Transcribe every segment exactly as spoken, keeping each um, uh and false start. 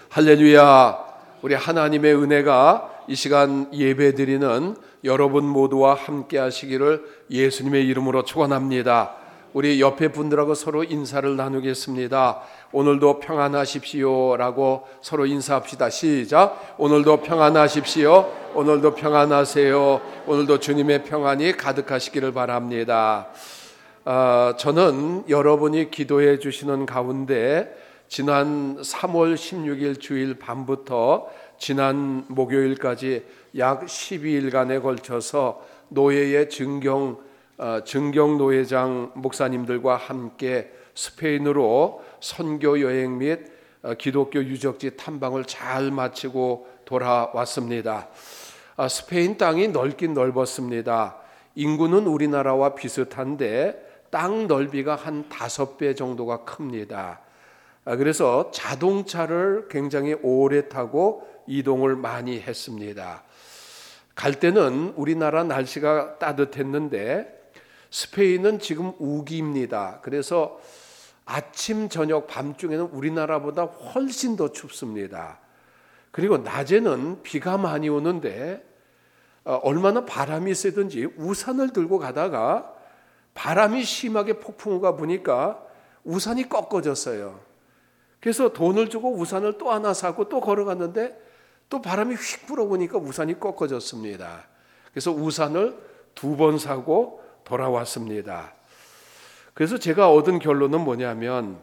할렐루야. 우리 하나님의 은혜가 이 시간 예배드리는 여러분 모두와 함께 하시기를 예수님의 이름으로 축원합니다. 우리 옆에 분들하고 서로 인사를 나누겠습니다. 오늘도 평안하십시오 라고 서로 인사합시다. 시작. 오늘도 평안하십시오. 오늘도 평안하세요. 오늘도 주님의 평안이 가득하시기를 바랍니다. 어, 저는 여러분이 기도해 주시는 가운데 지난 삼월 십육일 주일 밤부터 지난 목요일까지 약 십이 일간에 걸쳐서 노예의 증경, 어, 증경 노예장 목사님들과 함께 스페인으로 선교 여행 및 어, 기독교 유적지 탐방을 잘 마치고 돌아왔습니다. 어, 스페인 땅이 넓긴 넓었습니다. 인구는 우리나라와 비슷한데 땅 넓이가 한 다섯 배 정도가 큽니다. 그래서 자동차를 굉장히 오래 타고 이동을 많이 했습니다. 갈 때는 우리나라 날씨가 따뜻했는데 스페인은 지금 우기입니다. 그래서 아침, 저녁, 밤중에는 우리나라보다 훨씬 더 춥습니다. 그리고 낮에는 비가 많이 오는데 얼마나 바람이 세든지 우산을 들고 가다가 바람이 심하게 폭풍우가 부니까 우산이 꺾어졌어요. 그래서 돈을 주고 우산을 또 하나 사고 또 걸어갔는데 또 바람이 휙 불어보니까 우산이 꺾어졌습니다. 그래서 우산을 두 번 사고 돌아왔습니다. 그래서 제가 얻은 결론은 뭐냐면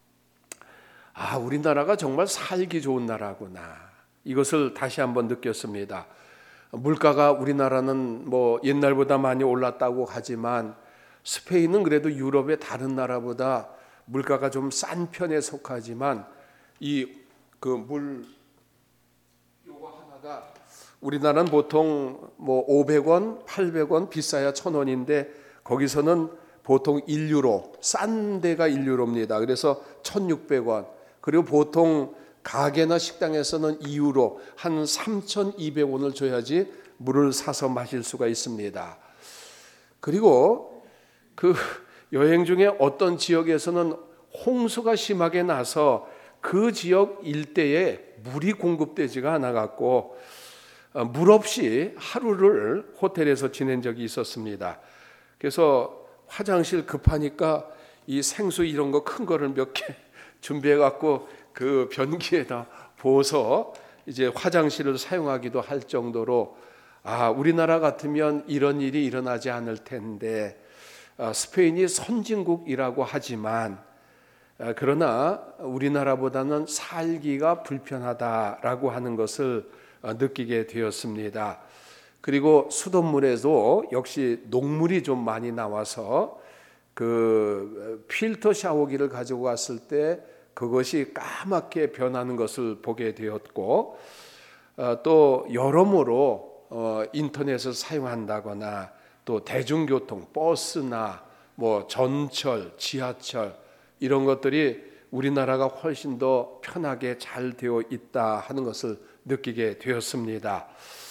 아, 우리나라가 정말 살기 좋은 나라구나. 이것을 다시 한번 느꼈습니다. 물가가 우리나라는 뭐 옛날보다 많이 올랐다고 하지만 스페인은 그래도 유럽의 다른 나라보다 물가가 좀 싼 편에 속하지만 이 그 물 요거 하나가 우리나라는 보통 뭐 오백 원, 팔백 원 비싸야 천 원인데 거기서는 보통 일 유로, 싼 데가 일 유로입니다. 그래서 천육백 원. 그리고 보통 가게나 식당에서는 이 유로, 한 삼천이백 원을 줘야지 물을 사서 마실 수가 있습니다. 그리고 그 여행 중에 어떤 지역에서는 홍수가 심하게 나서 그 지역 일대에 물이 공급되지가 않아 갖고 물 없이 하루를 호텔에서 지낸 적이 있었습니다. 그래서 화장실 급하니까 이 생수 이런 거 큰 거를 몇 개 준비해 갖고 그 변기에다 부어서 이제 화장실을 사용하기도 할 정도로 아, 우리나라 같으면 이런 일이 일어나지 않을 텐데 스페인이 선진국이라고 하지만 그러나 우리나라보다는 살기가 불편하다라고 하는 것을 느끼게 되었습니다. 그리고 수돗물에도 역시 녹물이 좀 많이 나와서 그 필터 샤워기를 가지고 갔을 때 그것이 까맣게 변하는 것을 보게 되었고 또 여러모로 인터넷을 사용한다거나 또 대중교통, 버스나 뭐 전철, 지하철 이런 것들이 우리나라가 훨씬 더 편하게 잘 되어 있다 하는 것을 느끼게 되었습니다.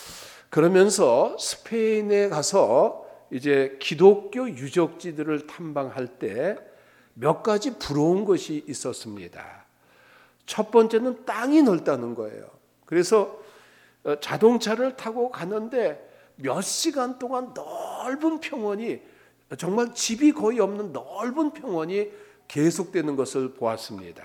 그러면서 스페인에 가서 이제 기독교 유적지들을 탐방할 때 몇 가지 부러운 것이 있었습니다. 첫 번째는 땅이 넓다는 거예요. 그래서 자동차를 타고 가는데 몇 시간 동안 넓은 평원이 정말 집이 거의 없는 넓은 평원이 계속되는 것을 보았습니다.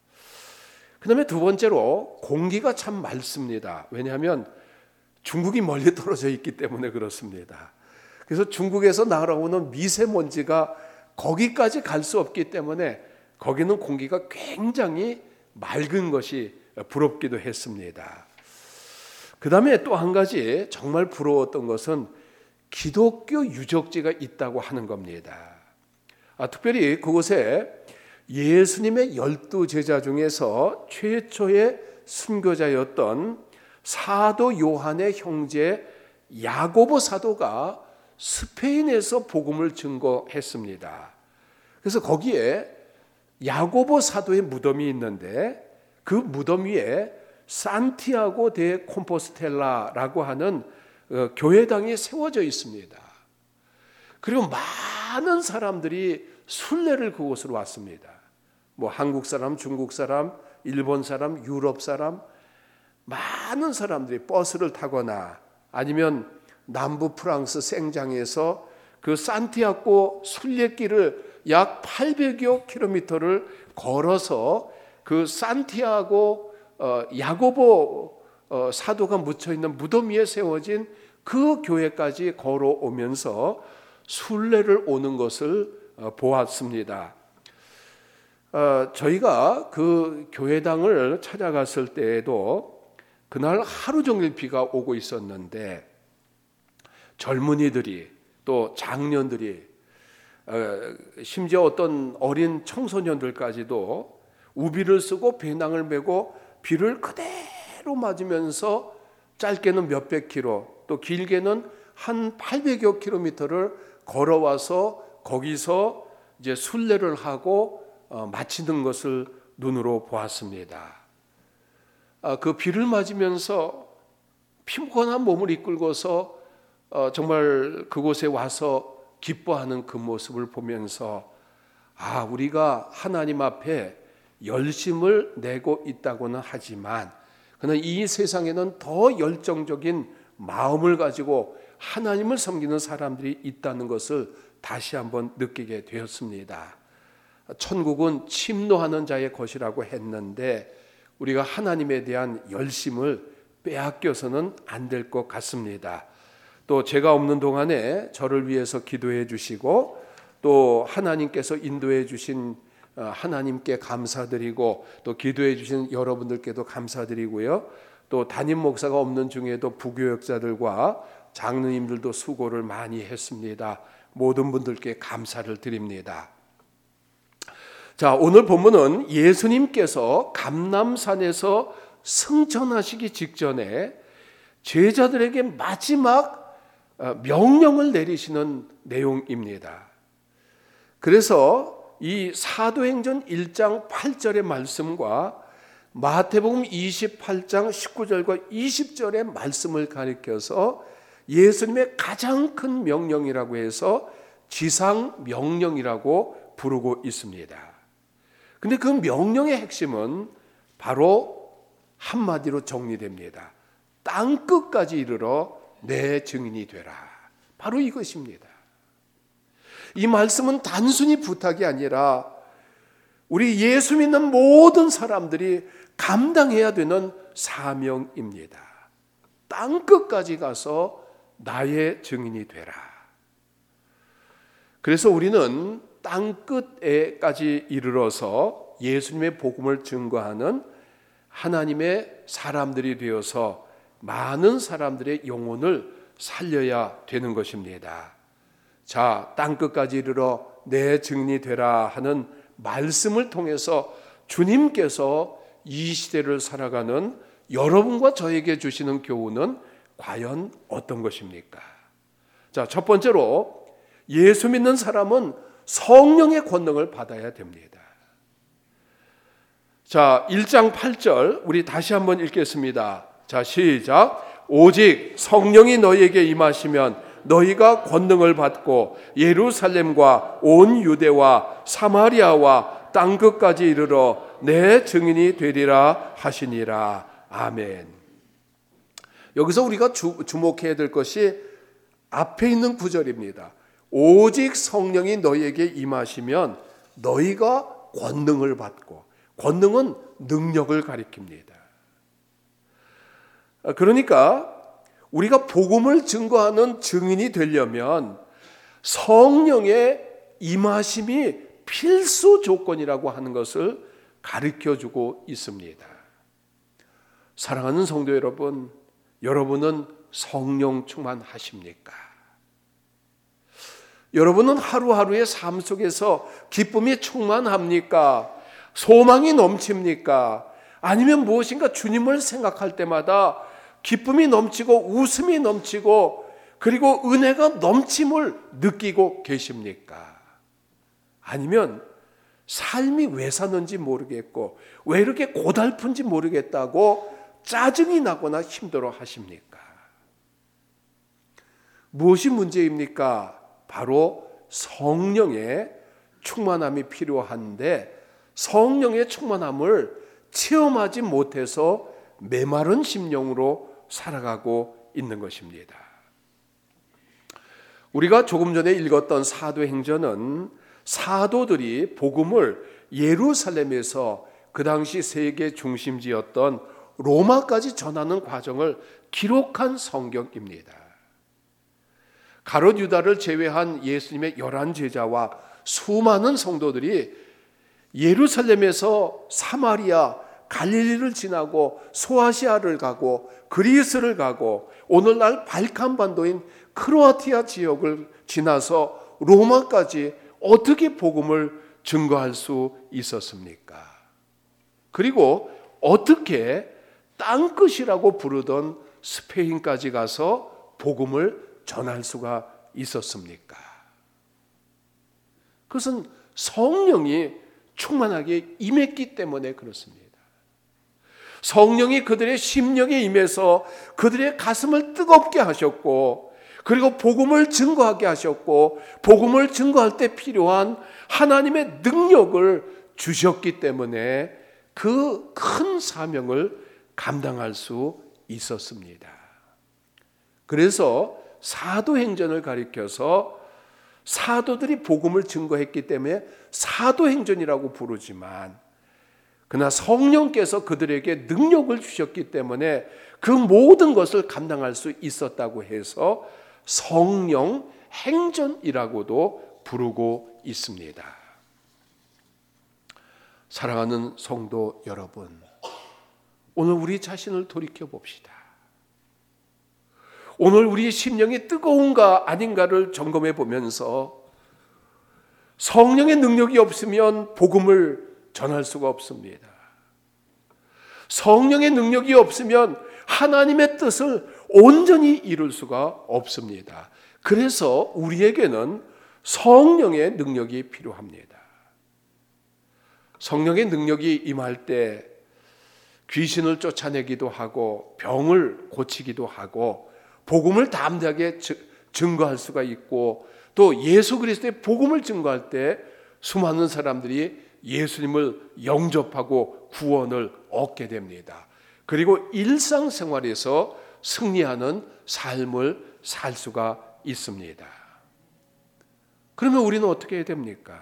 그 다음에 두 번째로 공기가 참 맑습니다. 왜냐하면 중국이 멀리 떨어져 있기 때문에 그렇습니다. 그래서 중국에서 날아오는 미세먼지가 거기까지 갈 수 없기 때문에 거기는 공기가 굉장히 맑은 것이 부럽기도 했습니다. 그 다음에 또 한 가지 정말 부러웠던 것은 기독교 유적지가 있다고 하는 겁니다. 아, 특별히 그곳에 예수님의 열두 제자 중에서 최초의 순교자였던 사도 요한의 형제 야고보 사도가 스페인에서 복음을 증거했습니다. 그래서 거기에 야고보 사도의 무덤이 있는데 그 무덤 위에 산티아고 데 콤포스텔라라고 하는 교회당이 세워져 있습니다. 그리고 많은 사람들이 순례를 그곳으로 왔습니다. 뭐 한국 사람, 중국 사람, 일본 사람, 유럽 사람, 많은 사람들이 버스를 타거나 아니면 남부 프랑스 생장에서 그 산티아고 순례길을 약 팔백여 킬로미터를 걸어서 그 산티아고 어, 야고보 어, 사도가 묻혀 있는 무덤 위에 세워진 그 교회까지 걸어오면서 순례를 오는 것을 어, 보았습니다. 어, 저희가 그 교회당을 찾아갔을 때에도 그날 하루 종일 비가 오고 있었는데 젊은이들이 또 장년들이 어, 심지어 어떤 어린 청소년들까지도 우비를 쓰고 배낭을 메고 비를 그대로 맞으면서 짧게는 몇백 킬로 또 길게는 한 팔백여 킬로미터를 걸어와서 거기서 이제 순례를 하고 어, 마치는 것을 눈으로 보았습니다. 아, 그 비를 맞으면서 피곤한 몸을 이끌고서 어, 정말 그곳에 와서 기뻐하는 그 모습을 보면서 아, 우리가 하나님 앞에 열심을 내고 있다고는 하지만 그러나 이 세상에는 더 열정적인 마음을 가지고 하나님을 섬기는 사람들이 있다는 것을 다시 한번 느끼게 되었습니다. 천국은 침노하는 자의 것이라고 했는데 우리가 하나님에 대한 열심을 빼앗겨서는 안 될 것 같습니다. 또 제가 없는 동안에 저를 위해서 기도해 주시고 또 하나님께서 인도해 주신 하나님께 감사드리고 또 기도해 주신 여러분들께도 감사드리고요. 또 담임 목사가 없는 중에도 부교역자들과 장로님들도 수고를 많이 했습니다. 모든 분들께 감사를 드립니다. 자, 오늘 본문은 예수님께서 감람산에서 승천하시기 직전에 제자들에게 마지막 명령을 내리시는 내용입니다. 그래서 이 사도행전 일 장 팔 절의 말씀과 마태복음 이십팔 장 십구 절과 이십 절의 말씀을 가리켜서 예수님의 가장 큰 명령이라고 해서 지상 명령이라고 부르고 있습니다. 근데 그 명령의 핵심은 바로 한마디로 정리됩니다. 땅 끝까지 이르러 내 증인이 되라. 바로 이것입니다. 이 말씀은 단순히 부탁이 아니라 우리 예수 믿는 모든 사람들이 감당해야 되는 사명입니다. 땅 끝까지 가서 나의 증인이 되라. 그래서 우리는 땅 끝에까지 이르러서 예수님의 복음을 증거하는 하나님의 사람들이 되어서 많은 사람들의 영혼을 살려야 되는 것입니다. 자, 땅 끝까지 이르러 내 증인이 되라 하는 말씀을 통해서 주님께서 이 시대를 살아가는 여러분과 저에게 주시는 교훈은 과연 어떤 것입니까? 자, 첫 번째로 예수 믿는 사람은 성령의 권능을 받아야 됩니다. 자, 일 장 팔 절 우리 다시 한번 읽겠습니다. 자, 시작. 오직 성령이 너희에게 임하시면 너희가 권능을 받고 예루살렘과 온 유대와 사마리아와 땅끝까지 이르러 내 증인이 되리라 하시니라. 아멘. 여기서 우리가 주, 주목해야 될 것이 앞에 있는 구절입니다. 오직 성령이 너희에게 임하시면 너희가 권능을 받고, 권능은 능력을 가리킵니다. 그러니까 우리가 복음을 증거하는 증인이 되려면 성령의 임하심이 필수 조건이라고 하는 것을 가르쳐주고 있습니다. 사랑하는 성도 여러분, 여러분은 성령 충만하십니까? 여러분은 하루하루의 삶 속에서 기쁨이 충만합니까? 소망이 넘칩니까? 아니면 무엇인가 주님을 생각할 때마다 기쁨이 넘치고 웃음이 넘치고 그리고 은혜가 넘침을 느끼고 계십니까? 아니면 삶이 왜 사는지 모르겠고 왜 이렇게 고달픈지 모르겠다고 짜증이 나거나 힘들어 하십니까? 무엇이 문제입니까? 바로 성령의 충만함이 필요한데 성령의 충만함을 체험하지 못해서 메마른 심령으로 살아가고 있는 것입니다. 우리가 조금 전에 읽었던 사도행전은 사도들이 복음을 예루살렘에서 그 당시 세계 중심지였던 로마까지 전하는 과정을 기록한 성경입니다. 가롯 유다를 제외한 예수님의 열한 제자와 수많은 성도들이 예루살렘에서 사마리아, 갈릴리를 지나고 소아시아를 가고 그리스를 가고 오늘날 발칸반도인 크로아티아 지역을 지나서 로마까지 어떻게 복음을 증거할 수 있었습니까? 그리고 어떻게 땅끝이라고 부르던 스페인까지 가서 복음을 전할 수가 있었습니까? 그것은 성령이 충만하게 임했기 때문에 그렇습니다. 성령이 그들의 심령에 임해서 그들의 가슴을 뜨겁게 하셨고, 그리고 복음을 증거하게 하셨고, 복음을 증거할 때 필요한 하나님의 능력을 주셨기 때문에 그 큰 사명을 감당할 수 있었습니다. 그래서 사도행전을 가리켜서 사도들이 복음을 증거했기 때문에 사도행전이라고 부르지만, 그러나 성령께서 그들에게 능력을 주셨기 때문에 그 모든 것을 감당할 수 있었다고 해서 성령 행전이라고도 부르고 있습니다. 사랑하는 성도 여러분, 오늘 우리 자신을 돌이켜 봅시다. 오늘 우리 심령이 뜨거운가 아닌가를 점검해 보면서 성령의 능력이 없으면 복음을 전할 수가 없습니다. 성령의 능력이 없으면 하나님의 뜻을 온전히 이룰 수가 없습니다. 그래서 우리에게는 성령의 능력이 필요합니다. 성령의 능력이 임할 때 귀신을 쫓아내기도 하고 병을 고치기도 하고 복음을 담대하게 증거할 수가 있고, 또 예수 그리스도의 복음을 증거할 때 수많은 사람들이 예수님을 영접하고 구원을 얻게 됩니다. 그리고 일상생활에서 승리하는 삶을 살 수가 있습니다. 그러면 우리는 어떻게 해야 됩니까?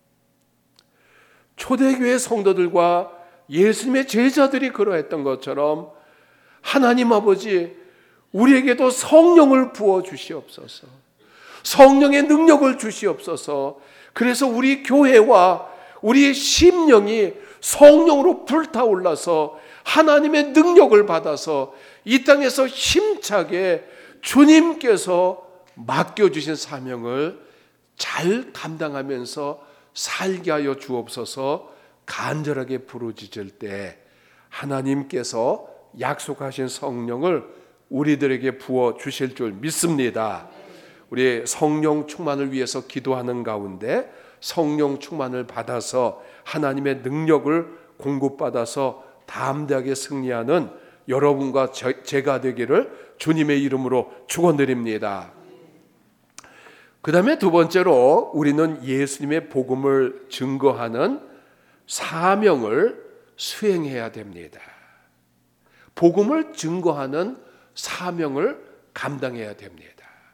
초대교회 성도들과 예수님의 제자들이 그러했던 것처럼 하나님 아버지, 우리에게도 성령을 부어 주시옵소서. 성령의 능력을 주시옵소서. 그래서 우리 교회와 우리의 심령이 성령으로 불타올라서 하나님의 능력을 받아서 이 땅에서 힘차게 주님께서 맡겨주신 사명을 잘 감당하면서 살게 하여 주옵소서. 간절하게 부르짖을 때 하나님께서 약속하신 성령을 우리들에게 부어 주실 줄 믿습니다. 우리 성령 충만을 위해서 기도하는 가운데 성령 충만을 받아서 하나님의 능력을 공급받아서 담대하게 승리하는 여러분과 저, 제가 되기를 주님의 이름으로 축원드립니다. 그 다음에 두 번째로 우리는 예수님의 복음을 증거하는 사명을 수행해야 됩니다. 복음을 증거하는 사명을 감당해야 됩니다.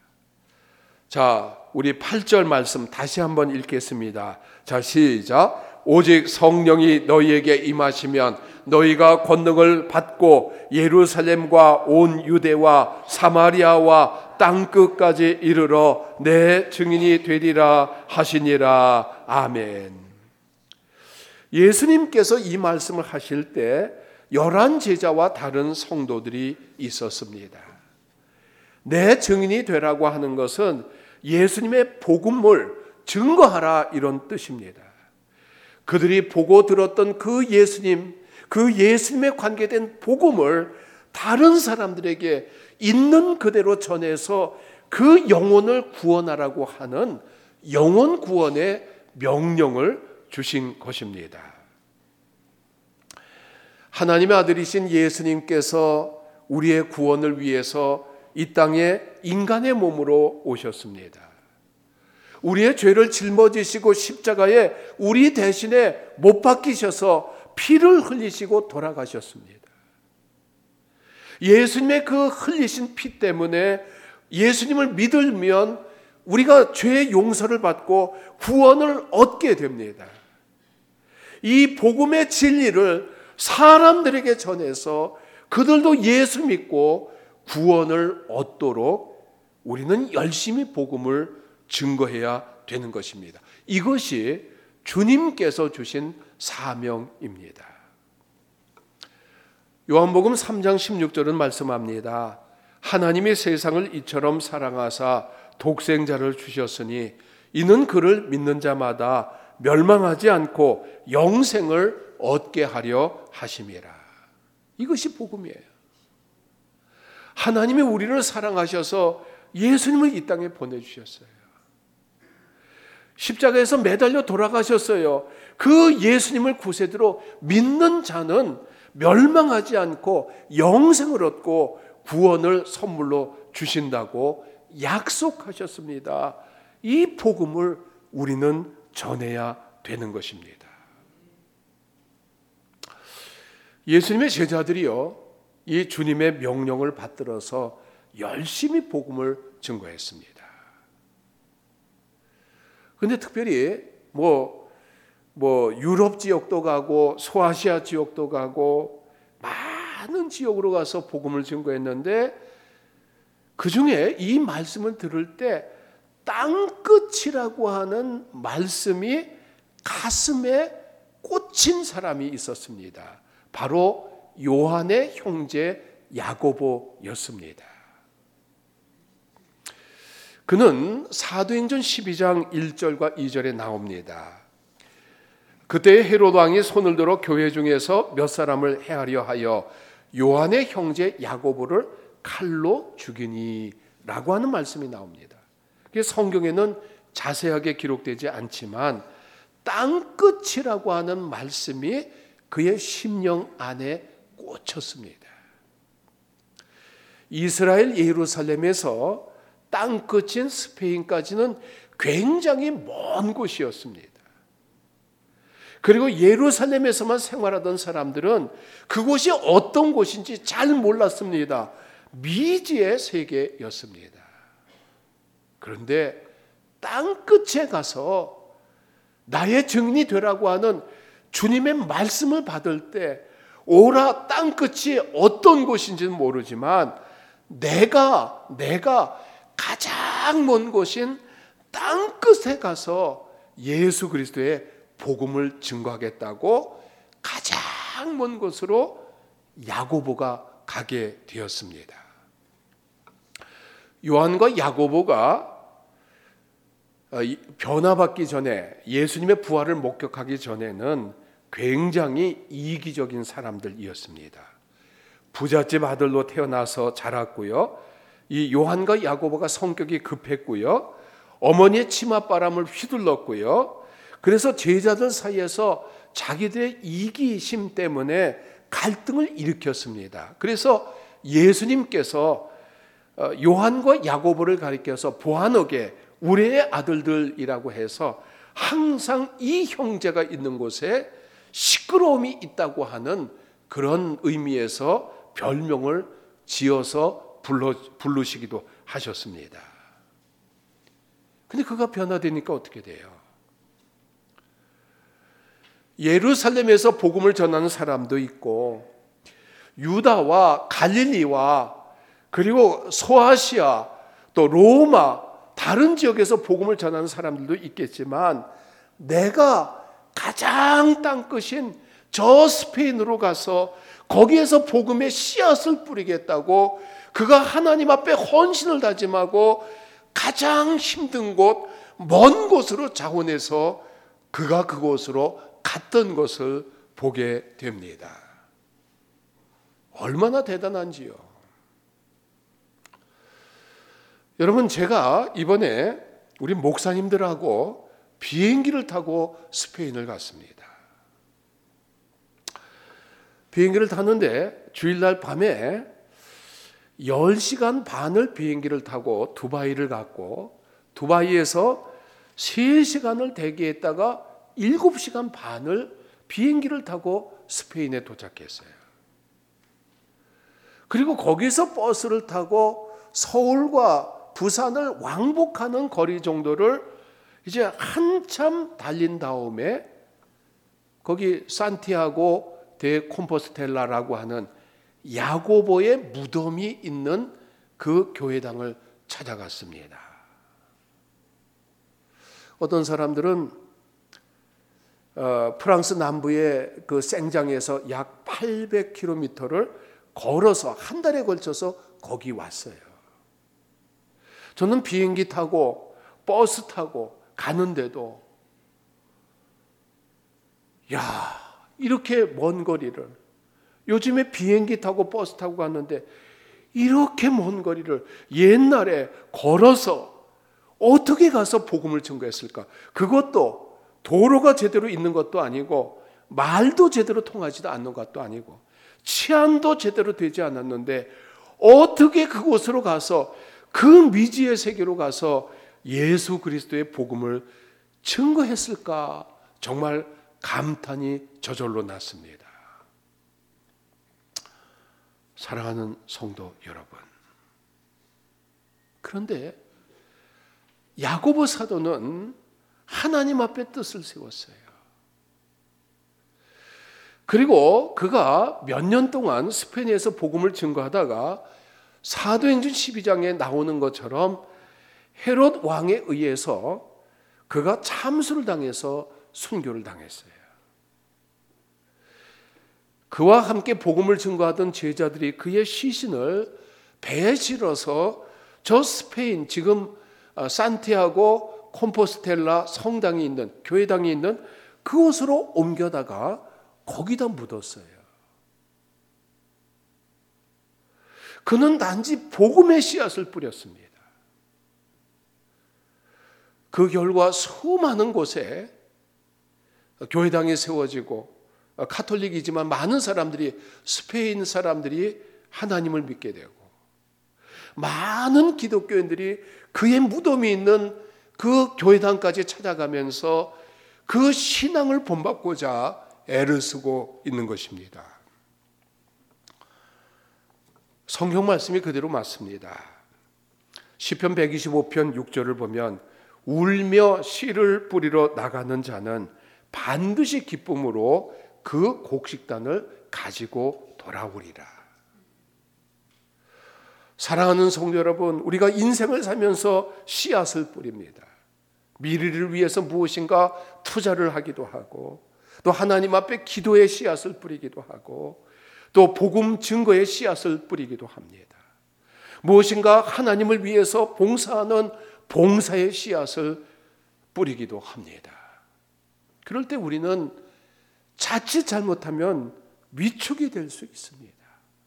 자, 우리 팔 절 말씀 다시 한번 읽겠습니다. 자, 시작. 오직 성령이 너희에게 임하시면 너희가 권능을 받고 예루살렘과 온 유대와 사마리아와 땅끝까지 이르러 내 증인이 되리라 하시니라. 아멘. 예수님께서 이 말씀을 하실 때 열한 제자와 다른 성도들이 있었습니다. 내 증인이 되라고 하는 것은 예수님의 복음을 증거하라, 이런 뜻입니다. 그들이 보고 들었던 그 예수님, 그 예수님에 관계된 복음을 다른 사람들에게 있는 그대로 전해서 그 영혼을 구원하라고 하는 영혼 구원의 명령을 주신 것입니다. 하나님의 아들이신 예수님께서 우리의 구원을 위해서 이 땅에 인간의 몸으로 오셨습니다. 우리의 죄를 짊어지시고 십자가에 우리 대신에 못 박히셔서 피를 흘리시고 돌아가셨습니다. 예수님의 그 흘리신 피 때문에 예수님을 믿으면 우리가 죄의 용서를 받고 구원을 얻게 됩니다. 이 복음의 진리를 사람들에게 전해서 그들도 예수 믿고 구원을 얻도록 우리는 열심히 복음을 증거해야 되는 것입니다. 이것이 주님께서 주신 사명입니다. 요한복음 삼 장 십육 절은 말씀합니다. 하나님이 세상을 이처럼 사랑하사 독생자를 주셨으니 이는 그를 믿는 자마다 멸망하지 않고 영생을 얻게 하려 하심이라. 이것이 복음이에요. 하나님이 우리를 사랑하셔서 예수님을 이 땅에 보내주셨어요. 십자가에서 매달려 돌아가셨어요. 그 예수님을 구세주로 믿는 자는 멸망하지 않고 영생을 얻고 구원을 선물로 주신다고 약속하셨습니다. 이 복음을 우리는 전해야 되는 것입니다. 예수님의 제자들이요, 이 주님의 명령을 받들어서 열심히 복음을 증거했습니다. 그런데 특별히 뭐, 뭐 유럽 지역도 가고 소아시아 지역도 가고 많은 지역으로 가서 복음을 증거했는데 그 중에 이 말씀을 들을 때 땅끝이라고 하는 말씀이 가슴에 꽂힌 사람이 있었습니다. 바로 요한의 형제 야고보였습니다. 그는 사도행전 십이 장 일 절과 이 절에 나옵니다. 그때 헤롯 왕이 손을 들어 교회 중에서 몇 사람을 해하려 하여 요한의 형제 야고보를 칼로 죽이니 라고 하는 말씀이 나옵니다. 성경에는 자세하게 기록되지 않지만 땅끝이라고 하는 말씀이 그의 심령 안에 꽂혔습니다. 이스라엘 예루살렘에서 땅끝인 스페인까지는 굉장히 먼 곳이었습니다. 그리고 예루살렘에서만 생활하던 사람들은 그곳이 어떤 곳인지 잘 몰랐습니다. 미지의 세계였습니다. 그런데 땅끝에 가서 나의 증인이 되라고 하는 주님의 말씀을 받을 때 오라 땅끝이 어떤 곳인지는 모르지만 내가 내가 가장 먼 곳인 땅끝에 가서 예수 그리스도의 복음을 증거하겠다고 가장 먼 곳으로 야고보가 가게 되었습니다. 요한과 야고보가 변화받기 전에 예수님의 부활을 목격하기 전에는 굉장히 이기적인 사람들이었습니다. 부잣집 아들로 태어나서 자랐고요. 이 요한과 야고보가 성격이 급했고요. 어머니의 치맛바람을 휘둘렀고요. 그래서 제자들 사이에서 자기들의 이기심 때문에 갈등을 일으켰습니다. 그래서 예수님께서 요한과 야고보를 가리켜서 보아너게 우리의 아들들이라고 해서 항상 이 형제가 있는 곳에 시끄러움이 있다고 하는 그런 의미에서 별명을 지어서 불러, 부르시기도 하셨습니다. 근데 그가 변화되니까 어떻게 돼요? 예루살렘에서 복음을 전하는 사람도 있고 유다와 갈릴리와 그리고 소아시아 또 로마 다른 지역에서 복음을 전하는 사람들도 있겠지만 내가 가장 땅끝인 저 스페인으로 가서 거기에서 복음의 씨앗을 뿌리겠다고 그가 하나님 앞에 헌신을 다짐하고 가장 힘든 곳, 먼 곳으로 자원해서 그가 그곳으로 갔던 것을 보게 됩니다. 얼마나 대단한지요. 여러분, 제가 이번에 우리 목사님들하고 비행기를 타고 스페인을 갔습니다. 비행기를 탔는데 주일날 밤에 열 시간 반을 비행기를 타고 두바이를 갔고 두바이에서 세 시간을 대기했다가 일곱 시간 반을 비행기를 타고 스페인에 도착했어요. 그리고 거기서 버스를 타고 서울과 부산을 왕복하는 거리 정도를 이제 한참 달린 다음에 거기 산티아고 데 콤포스텔라라고 하는 야고보의 무덤이 있는 그 교회당을 찾아갔습니다. 어떤 사람들은 어, 프랑스 남부의 그 생장에서 약 팔백 킬로미터를 걸어서 한 달에 걸쳐서 거기 왔어요. 저는 비행기 타고 버스 타고 가는데도 야, 이렇게 먼 거리를, 요즘에 비행기 타고 버스 타고 갔는데 이렇게 먼 거리를 옛날에 걸어서 어떻게 가서 복음을 증거했을까? 그것도 도로가 제대로 있는 것도 아니고 말도 제대로 통하지도 않는 것도 아니고 치안도 제대로 되지 않았는데 어떻게 그곳으로 가서 그 미지의 세계로 가서 예수 그리스도의 복음을 증거했을까? 정말 감탄이 저절로 났습니다. 사랑하는 성도 여러분, 그런데 야고보 사도는 하나님 앞에 뜻을 세웠어요. 그리고 그가 몇 년 동안 스페인에서 복음을 증거하다가 사도행전 십이 장에 나오는 것처럼 헤롯 왕에 의해서 그가 참수를 당해서 순교를 당했어요. 그와 함께 복음을 증거하던 제자들이 그의 시신을 배에 실어서 저 스페인 지금 산티아고 콤포스텔라 성당이 있는 교회당이 있는 그곳으로 옮겨다가 거기다 묻었어요. 그는 단지 복음의 씨앗을 뿌렸습니다. 그 결과 수많은 곳에 교회당이 세워지고 카톨릭이지만 많은 사람들이 스페인 사람들이 하나님을 믿게 되고 많은 기독교인들이 그의 무덤이 있는 그 교회당까지 찾아가면서 그 신앙을 본받고자 애를 쓰고 있는 것입니다. 성경 말씀이 그대로 맞습니다. 시편 백이십오 편 육 절을 보면 울며 씨를 뿌리러 나가는 자는 반드시 기쁨으로 그 곡식단을 가지고 돌아오리라. 사랑하는 성도 여러분, 우리가 인생을 살면서 씨앗을 뿌립니다. 미래를 위해서 무엇인가 투자를 하기도 하고 또 하나님 앞에 기도의 씨앗을 뿌리기도 하고 또 복음 증거의 씨앗을 뿌리기도 합니다. 무엇인가 하나님을 위해서 봉사하는 봉사의 씨앗을 뿌리기도 합니다. 그럴 때 우리는 자칫 잘못하면 위축이 될 수 있습니다.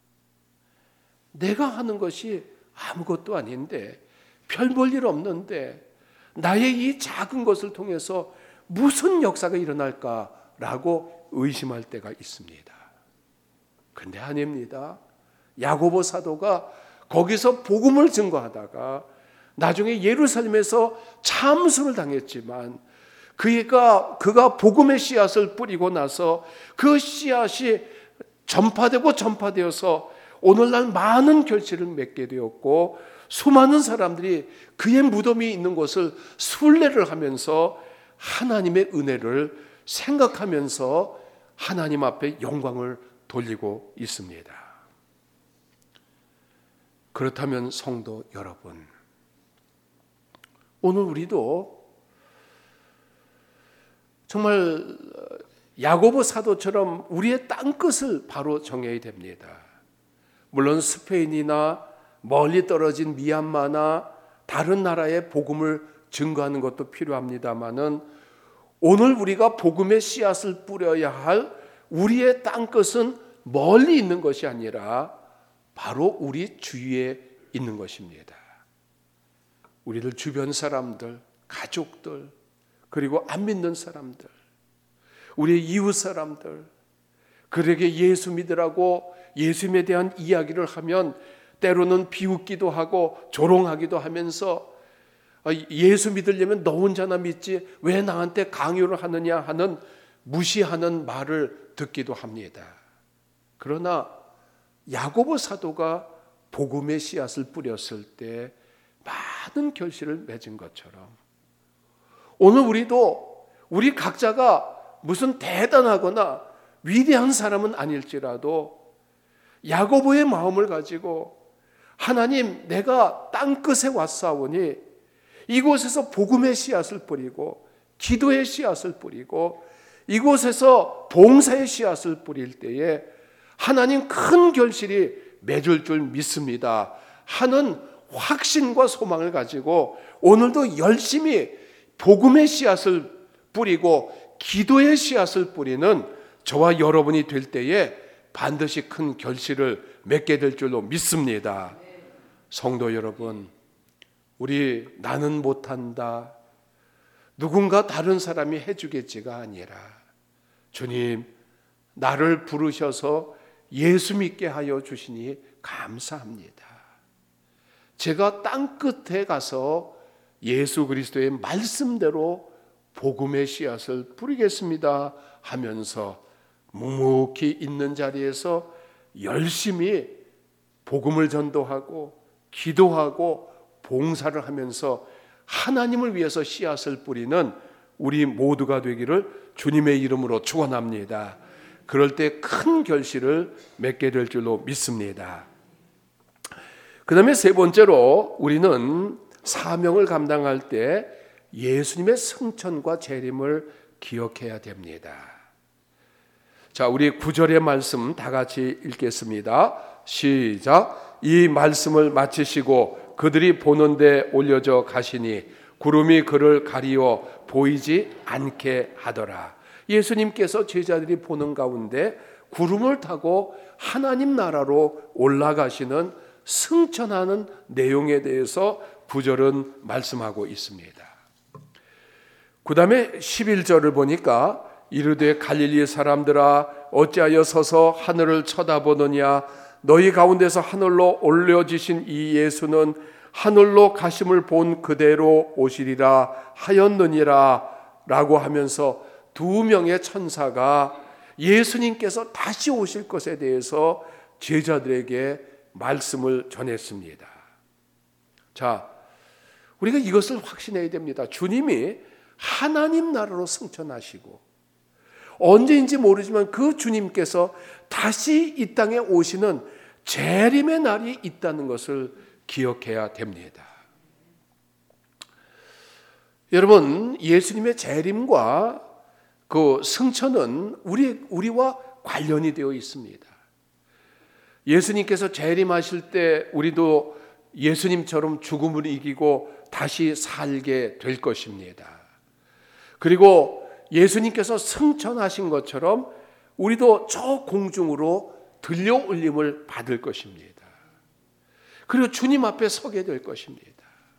내가 하는 것이 아무것도 아닌데 별 볼 일 없는데 나의 이 작은 것을 통해서 무슨 역사가 일어날까라고 의심할 때가 있습니다. 그런데 아닙니다. 야고보 사도가 거기서 복음을 증거하다가 나중에 예루살렘에서 참수를 당했지만 그가, 그가 복음의 씨앗을 뿌리고 나서 그 씨앗이 전파되고 전파되어서 오늘날 많은 결실을 맺게 되었고 수많은 사람들이 그의 무덤이 있는 곳을 순례를 하면서 하나님의 은혜를 생각하면서 하나님 앞에 영광을 돌리고 있습니다. 그렇다면 성도 여러분, 오늘 우리도 정말 야고보 사도처럼 우리의 땅끝을 바로 정해야 됩니다. 물론 스페인이나 멀리 떨어진 미얀마나 다른 나라의 복음을 증거하는 것도 필요합니다마는 오늘 우리가 복음의 씨앗을 뿌려야 할 우리의 땅끝은 멀리 있는 것이 아니라 바로 우리 주위에 있는 것입니다. 우리들 주변 사람들, 가족들, 그리고 안 믿는 사람들, 우리의 이웃 사람들, 그에게 예수 믿으라고 예수님에 대한 이야기를 하면 때로는 비웃기도 하고 조롱하기도 하면서 예수 믿으려면 너 혼자나 믿지 왜 나한테 강요를 하느냐 하는 무시하는 말을 듣기도 합니다. 그러나 야고보 사도가 복음의 씨앗을 뿌렸을 때 많은 결실을 맺은 것처럼 오늘 우리도 우리 각자가 무슨 대단하거나 위대한 사람은 아닐지라도 야고보의 마음을 가지고 하나님, 내가 땅끝에 왔사오니 이곳에서 복음의 씨앗을 뿌리고 기도의 씨앗을 뿌리고 이곳에서 봉사의 씨앗을 뿌릴 때에 하나님 큰 결실이 맺을 줄 믿습니다 하는 확신과 소망을 가지고 오늘도 열심히 복음의 씨앗을 뿌리고 기도의 씨앗을 뿌리는 저와 여러분이 될 때에 반드시 큰 결실을 맺게 될 줄로 믿습니다. 성도 여러분, 우리 나는 못한다, 누군가 다른 사람이 해주겠지가 아니라 주님, 나를 부르셔서 예수 믿게 하여 주시니 감사합니다. 제가 땅끝에 가서 예수 그리스도의 말씀대로 복음의 씨앗을 뿌리겠습니다 하면서 묵묵히 있는 자리에서 열심히 복음을 전도하고 기도하고 봉사를 하면서 하나님을 위해서 씨앗을 뿌리는 우리 모두가 되기를 주님의 이름으로 축원합니다. 그럴 때 큰 결실을 맺게 될 줄로 믿습니다. 그 다음에 세 번째로 우리는 사명을 감당할 때 예수님의 승천과 재림을 기억해야 됩니다. 자, 우리 구 절의 말씀 다 같이 읽겠습니다. 시작. 이 말씀을 마치시고 그들이 보는데 올려져 가시니 구름이 그를 가리워 보이지 않게 하더라. 예수님께서 제자들이 보는 가운데 구름을 타고 하나님 나라로 올라가시는 승천하는 내용에 대해서 구 절은 말씀하고 있습니다. 그 다음에 십일 절을 보니까 이르되 갈릴리 사람들아 어찌하여 서서 하늘을 쳐다보느냐, 너희 가운데서 하늘로 올려지신 이 예수는 하늘로 가심을 본 그대로 오시리라 하였느니라 라고 하면서 두 명의 천사가 예수님께서 다시 오실 것에 대해서 제자들에게 말씀을 전했습니다. 자, 우리가 이것을 확신해야 됩니다. 주님이 하나님 나라로 승천하시고 언제인지 모르지만 그 주님께서 다시 이 땅에 오시는 재림의 날이 있다는 것을 기억해야 됩니다. 여러분, 예수님의 재림과 그 승천은 우리, 우리와 관련이 되어 있습니다. 예수님께서 재림하실 때 우리도 예수님처럼 죽음을 이기고 다시 살게 될 것입니다. 그리고 예수님께서 승천하신 것처럼 우리도 저 공중으로 들려 올림을 받을 것입니다. 그리고 주님 앞에 서게 될 것입니다.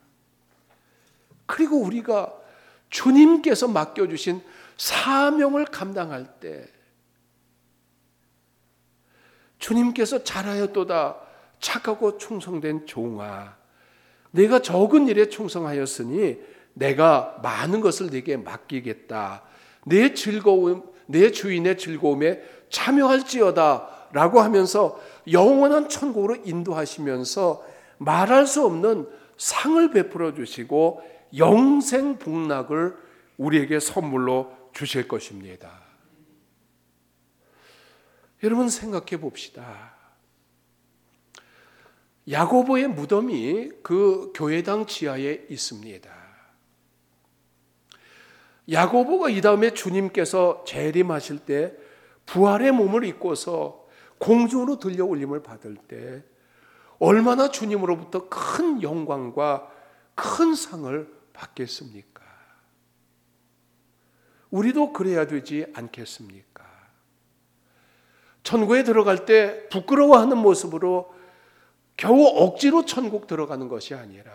그리고 우리가 주님께서 맡겨주신 사명을 감당할 때 주님께서 잘하였도다 착하고 충성된 종아, 내가 적은 일에 충성하였으니 내가 많은 것을 네게 맡기겠다, 내 즐거움, 내 주인의 즐거움에 참여할지어다 라고 하면서 영원한 천국으로 인도하시면서 말할 수 없는 상을 베풀어 주시고 영생 복락을 우리에게 선물로 주실 것입니다. 여러분, 생각해 봅시다. 야고보의 무덤이 그 교회당 지하에 있습니다. 야고보가 이 다음에 주님께서 재림하실 때 부활의 몸을 입고서 공중으로 들려 올림을 받을 때 얼마나 주님으로부터 큰 영광과 큰 상을 받겠습니까? 우리도 그래야 되지 않겠습니까? 천국에 들어갈 때 부끄러워하는 모습으로 겨우 억지로 천국 들어가는 것이 아니라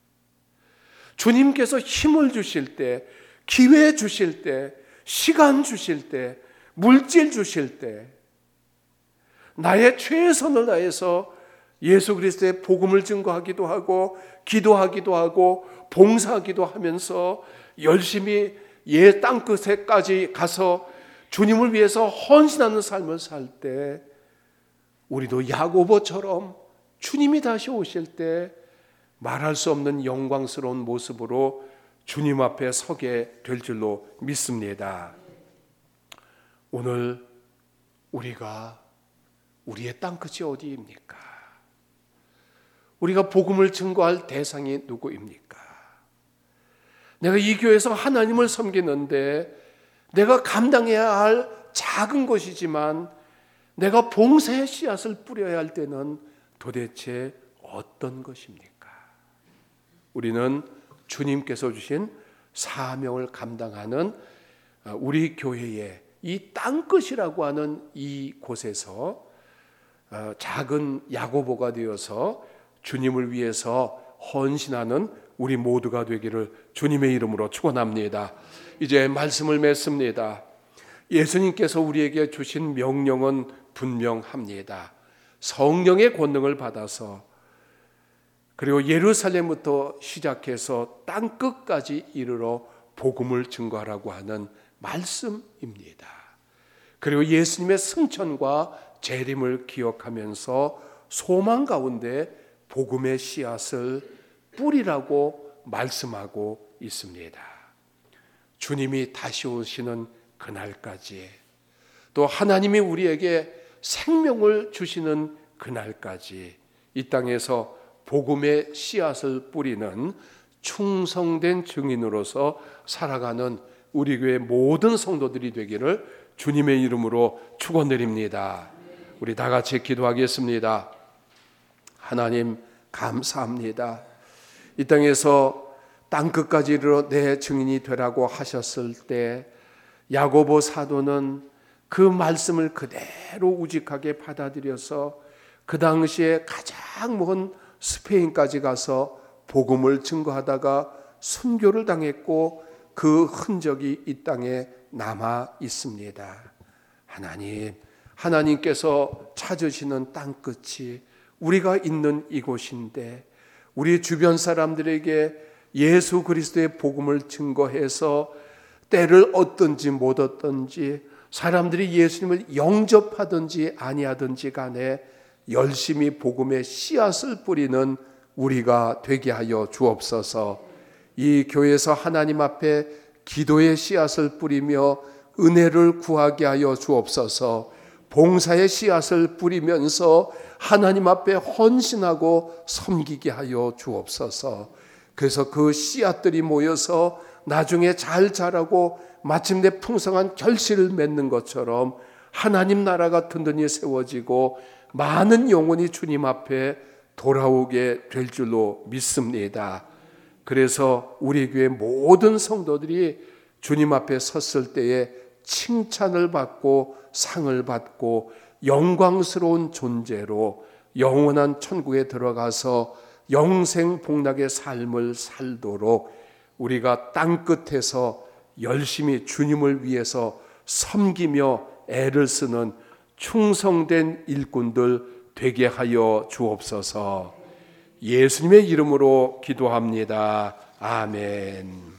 주님께서 힘을 주실 때, 기회 주실 때, 시간 주실 때, 물질 주실 때 나의 최선을 다해서 예수 그리스도의 복음을 증거하기도 하고 기도하기도 하고 봉사하기도 하면서 열심히 예 땅끝에까지 가서 주님을 위해서 헌신하는 삶을 살 때 우리도 야고보처럼 주님이 다시 오실 때 말할 수 없는 영광스러운 모습으로 주님 앞에 서게 될 줄로 믿습니다. 오늘 우리가 우리의 땅끝이 어디입니까? 우리가 복음을 증거할 대상이 누구입니까? 내가 이 교회에서 하나님을 섬기는데 내가 감당해야 할 작은 것이지만 내가 봉사의 씨앗을 뿌려야 할 때는 도대체 어떤 것입니까? 우리는 주님께서 주신 사명을 감당하는 우리 교회의 이 땅끝이라고 하는 이 곳에서 작은 야고보가 되어서 주님을 위해서 헌신하는 우리 모두가 되기를 주님의 이름으로 축원합니다. 이제 말씀을 맺습니다. 예수님께서 우리에게 주신 명령은 분명합니다. 성령의 권능을 받아서 그리고 예루살렘부터 시작해서 땅끝까지 이르러 복음을 증거하라고 하는 말씀입니다. 그리고 예수님의 승천과 재림을 기억하면서 소망 가운데 복음의 씨앗을 뿌리라고 말씀하고 있습니다. 주님이 다시 오시는 그날까지, 또 하나님이 우리에게 생명을 주시는 그날까지 이 땅에서 복음의 씨앗을 뿌리는 충성된 증인으로서 살아가는 우리 교회 모든 성도들이 되기를 주님의 이름으로 축원드립니다. 우리 다 같이 기도하겠습니다. 하나님 감사합니다. 이 땅에서 땅끝까지 이르러 내 증인이 되라고 하셨을 때 야고보 사도는 그 말씀을 그대로 우직하게 받아들여서 그 당시에 가장 먼 스페인까지 가서 복음을 증거하다가 순교를 당했고 그 흔적이 이 땅에 남아 있습니다. 하나님, 하나님께서 찾으시는 땅끝이 우리가 있는 이곳인데 우리 주변 사람들에게 예수 그리스도의 복음을 증거해서 때를 얻든지 못 얻든지 사람들이 예수님을 영접하든지 아니하든지 간에 열심히 복음의 씨앗을 뿌리는 우리가 되게 하여 주옵소서. 이 교회에서 하나님 앞에 기도의 씨앗을 뿌리며 은혜를 구하게 하여 주옵소서. 봉사의 씨앗을 뿌리면서 하나님 앞에 헌신하고 섬기게 하여 주옵소서. 그래서 그 씨앗들이 모여서 나중에 잘 자라고 마침내 풍성한 결실을 맺는 것처럼 하나님 나라가 든든히 세워지고 많은 영혼이 주님 앞에 돌아오게 될 줄로 믿습니다. 그래서 우리 교회 모든 성도들이 주님 앞에 섰을 때에 칭찬을 받고 상을 받고 영광스러운 존재로 영원한 천국에 들어가서 영생 복락의 삶을 살도록 우리가 땅끝에서 열심히 주님을 위해서 섬기며 애를 쓰는 충성된 일꾼들 되게 하여 주옵소서. 예수님의 이름으로 기도합니다. 아멘.